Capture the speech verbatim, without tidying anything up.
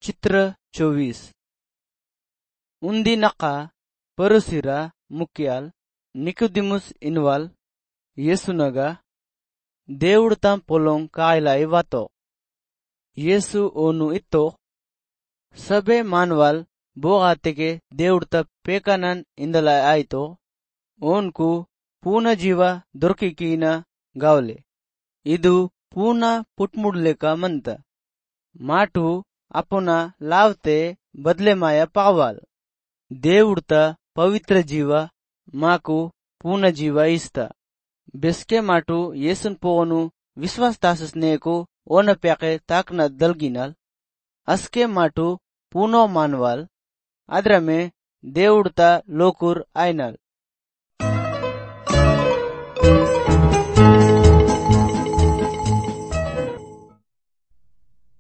चित्र चोवीस उंदी नका परुसिरा मुक्याल निकोदिमुस इनवाल येसुनगा దేవుడుతా పొలం కాయలాయి వాతో येसु ओनु इत्तो सबे मानवाल बोगातेगे దేవుడుతా पेकानन इंदला आयतो ओनकु पूर्ण जीव दొరికికీన गावले इदु पूर्ण पुटमुडलेका मंत माटू ಅಪುನ ಲಾವ್ತೆ ಬದಲೆ ಮಾಯ ಪಾವಾಲ್ దేవుడుతా ಪವಿತ್ರ ಜೀವ ಮಾಕು ಪೂರ್ಣ ಜೀವ ಇಸ್ತ ಬೆಸ್ಕೆ ಮಾಟು ಯೇಸುನ್ ಪೋನು ವಿಶ್ವಾಸ ತಾಸಸ್ನೇಕು ಓನ ಪ್ಯಾಕೆ ತಾಕ್ನ ದಲ್ಗಿನಲ್ ಅಸ್ಕೆ ಮಾಟು ಪೂನೋ ಮಾನ್ವಾಲ್ ಅದ್ರಮೆ దేవుడుతా ಲೋಕುರ್ ಆಯ್ನಲ್